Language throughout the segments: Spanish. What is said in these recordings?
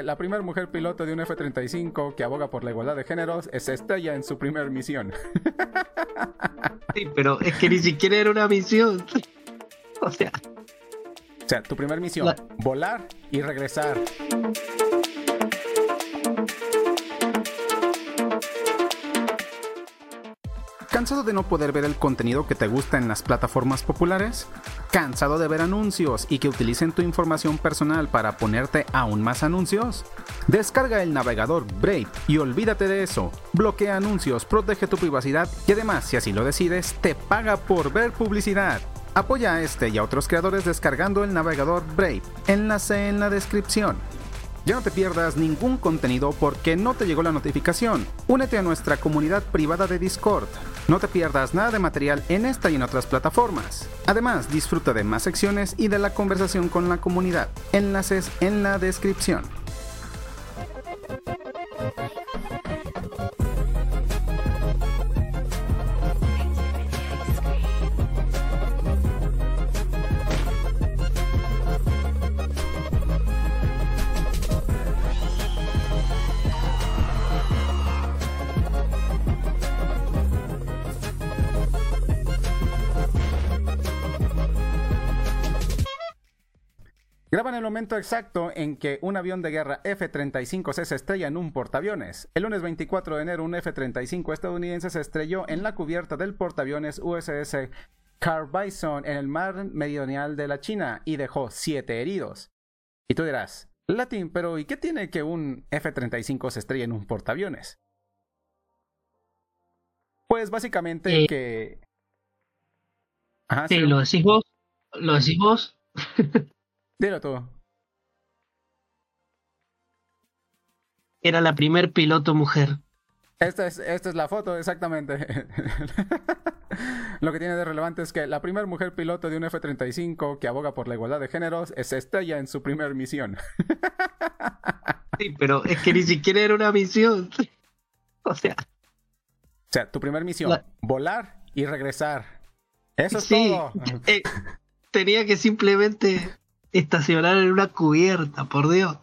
La primera mujer piloto de un F-35 que aboga por la igualdad de géneros se estrella en su primera misión. Sí, pero es que ni siquiera era una misión. O sea, Tu primera misión, volar y regresar. ¿Cansado de no poder ver el contenido que te gusta en las plataformas populares? ¿Cansado de ver anuncios y que utilicen tu información personal para ponerte aún más anuncios? Descarga el navegador Brave y olvídate de eso. Bloquea anuncios, protege tu privacidad y además, si así lo decides, te paga por ver publicidad. Apoya a este y a otros creadores descargando el navegador Brave. Enlace en la descripción. Ya no te pierdas ningún contenido porque no te llegó la notificación. Únete a nuestra comunidad privada de Discord. No te pierdas nada de material en esta y en otras plataformas. Además, disfruta de más secciones y de la conversación con la comunidad. Enlaces en la descripción. Graban el momento exacto en que un avión de guerra F-35C se estrella en un portaaviones. El lunes 24 de enero, un F-35 estadounidense se estrelló en la cubierta del portaaviones USS Carl Vinson en el mar meridional de la China y dejó 7 heridos. Y tú dirás, Latín, pero ¿y qué tiene que un F-35 se estrelle en un portaaviones? Pues básicamente que... Ajá, sí, lo decís vos. Dilo tú. Era la primer piloto mujer. Esta es la foto, exactamente. Lo que tiene de relevante es que la primera mujer piloto de un F-35 que aboga por la igualdad de géneros se estrella en su primera misión. Sí, pero es que ni siquiera era una misión. O sea, tu primera misión, volar y regresar. Eso es sí, todo. Tenía que simplemente estacionar en una cubierta, por Dios.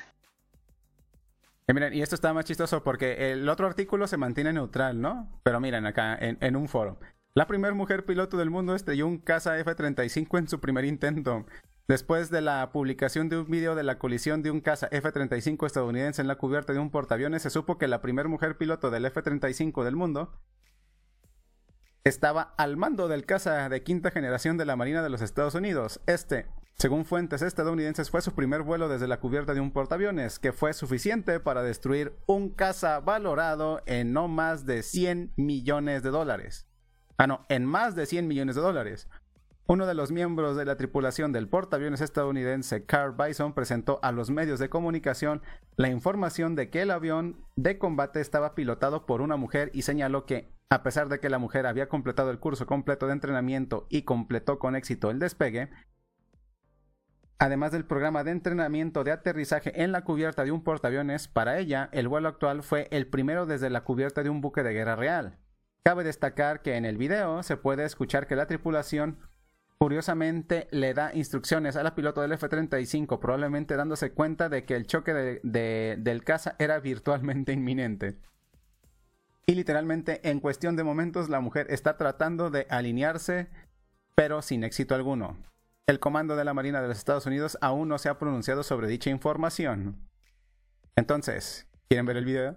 Miren, y esto está más chistoso porque el otro artículo se mantiene neutral, ¿no? Pero miren acá, en un foro. La primera mujer piloto del mundo estrelló un caza F-35 en su primer intento. Después de la publicación de un video de la colisión de un caza F-35 estadounidense en la cubierta de un portaaviones, se supo que la primera mujer piloto del F-35 del mundo estaba al mando del caza de quinta generación de la Marina de los Estados Unidos. Según fuentes estadounidenses, fue su primer vuelo desde la cubierta de un portaaviones, que fue suficiente para destruir un caza valorado en no más de $100 millones. En más de $100 millones. Uno de los miembros de la tripulación del portaaviones estadounidense, Carl Vinson, presentó a los medios de comunicación la información de que el avión de combate estaba pilotado por una mujer y señaló que, a pesar de que la mujer había completado el curso completo de entrenamiento y completó con éxito el despegue, además del programa de entrenamiento de aterrizaje en la cubierta de un portaaviones, para ella, el vuelo actual fue el primero desde la cubierta de un buque de guerra real. Cabe destacar que en el video se puede escuchar que la tripulación curiosamente le da instrucciones a la piloto del F-35, probablemente dándose cuenta de que el choque del caza era virtualmente inminente. Y literalmente, en cuestión de momentos, la mujer está tratando de alinearse, pero sin éxito alguno. El comando de la Marina de los Estados Unidos aún no se ha pronunciado sobre dicha información. Entonces, ¿quieren ver el video?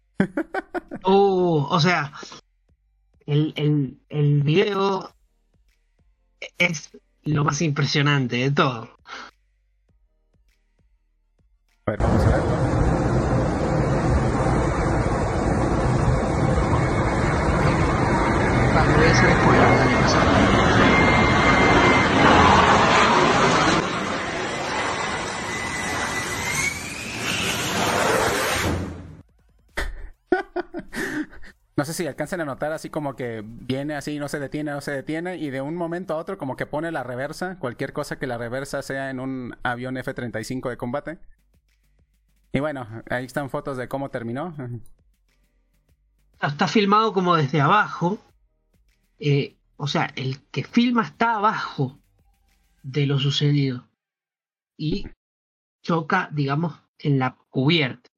O sea, el video es lo más impresionante de todo. A ver, vamos a verlo. Vale, voy a hacer spoiler, dale, pasa. No sé si alcanzan a notar así como que viene así, no se detiene, y de un momento a otro como que pone la reversa, cualquier cosa que la reversa sea en un avión F-35 de combate. Y bueno, ahí están fotos de cómo terminó. Está filmado como desde abajo. O sea, el que filma está abajo de lo sucedido. Y choca, digamos, cubierta.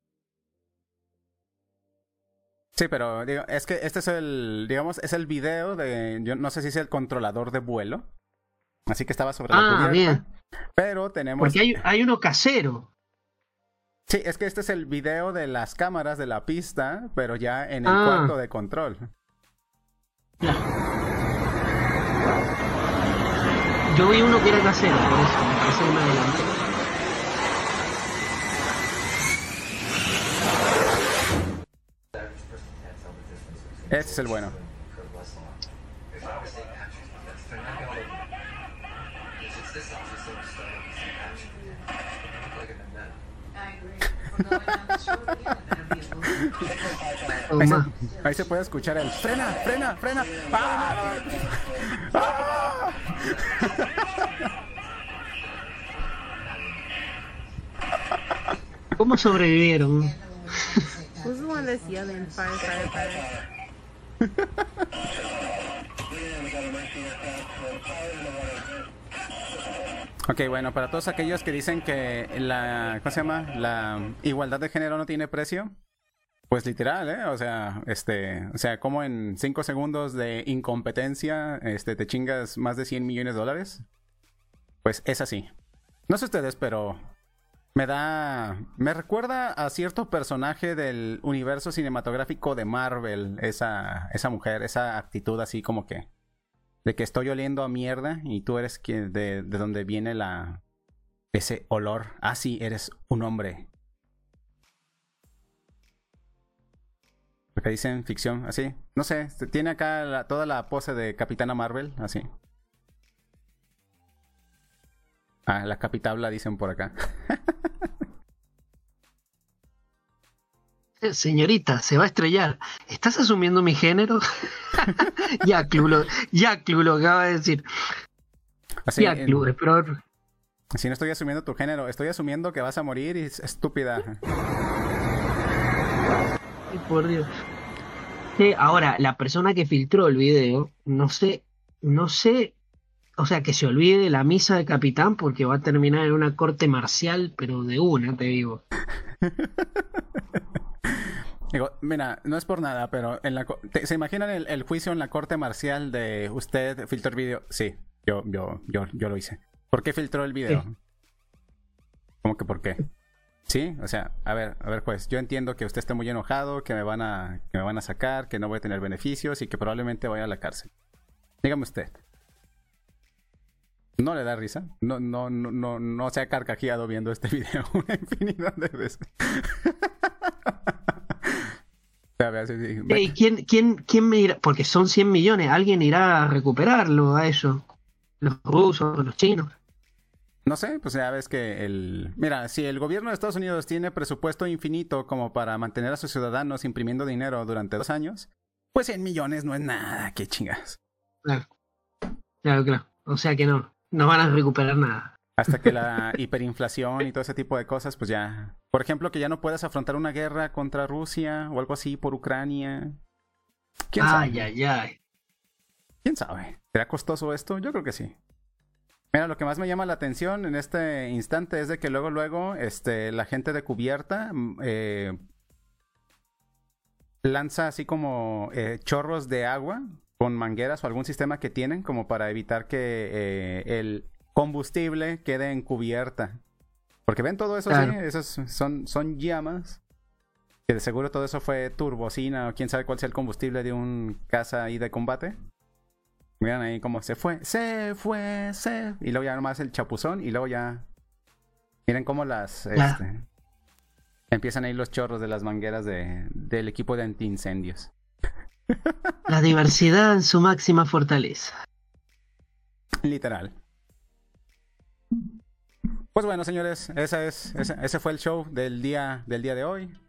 Sí, pero digo, es que este es es el video de, yo no sé si es el controlador de vuelo, así que estaba sobre la cubierta, Bien. pero tenemos... Porque hay uno casero. Sí, es que este es el video de las cámaras de la pista, pero ya en el cuarto de control. Yo vi uno que era casero, por eso me parece que me adelanté. Este es el bueno. Ahí se puede escuchar el frena, frena, frena. ¡Ah! ¡Ah! ¿Cómo sobrevivieron? Who's the one that's yelling? Fire, fire, fire. Ok, bueno, para todos aquellos que dicen que ¿cómo se llama? La igualdad de género no tiene precio, pues literal, ¿eh? O sea, como en 5 segundos de incompetencia, te chingas más de 100 millones de dólares. Pues es así. No sé ustedes, pero me recuerda a cierto personaje del universo cinematográfico de Marvel, esa mujer, esa actitud así como que de que estoy oliendo a mierda y tú eres quien de donde viene ese olor. Ah, sí, eres un hombre. Lo que dicen ficción, así. No sé, tiene acá toda la pose de Capitana Marvel, así. Ah, la capitabla dicen por acá. Señorita, se va a estrellar. ¿Estás asumiendo mi género? Ya, Clu lo acaba de decir. Así, ya, Clu, pero... Si no estoy asumiendo tu género, estoy asumiendo que vas a morir y estúpida. Ay, por Dios. Ahora, la persona que filtró el video, no sé, o sea, que se olvide de la misa de capitán porque va a terminar en una corte marcial, pero de una, te digo. Digo, mira, no es por nada, pero ¿se imaginan el juicio en la corte marcial de usted filtró el video? Sí, yo lo hice. ¿Por qué filtró el video? Sí. ¿Cómo que por qué? Sí, o sea, a ver, juez, yo entiendo que usted esté muy enojado, que me van a sacar, que no voy a tener beneficios y que probablemente vaya a la cárcel. Dígame usted. ¿No le da risa? No se ha carcajeado viendo este video una infinidad de veces. Hey, ¿quién me irá? Porque son 100 millones, ¿alguien irá a recuperarlo a eso? ¿Los rusos, los chinos? No sé, pues ya ves que mira, si el gobierno de Estados Unidos tiene presupuesto infinito como para mantener a sus ciudadanos imprimiendo dinero durante 2 años, pues 100 millones no es nada, qué chingas. Claro. O sea que no van a recuperar nada. Hasta que la hiperinflación y todo ese tipo de cosas, pues ya... Por ejemplo, que ya no puedas afrontar una guerra contra Rusia o algo así por Ucrania. ¿Quién sabe? Ay. ¿Quién sabe? ¿Será costoso esto? Yo creo que sí. Mira, lo que más me llama la atención en este instante es de que luego, la gente de cubierta lanza así como chorros de agua con mangueras o algún sistema que tienen como para evitar que el combustible quede en cubierta. Porque ven todo eso, claro. Sí, esos son llamas. Que de seguro todo eso fue turbocina o quién sabe cuál sea el combustible de un caza ahí de combate. Miren ahí cómo se fue. Y luego ya nomás el chapuzón y luego ya... Miren cómo empiezan ahí los chorros de las mangueras del equipo de antiincendios. La diversidad en su máxima fortaleza. Literal. Pues bueno, señores, ese fue el show del día de hoy.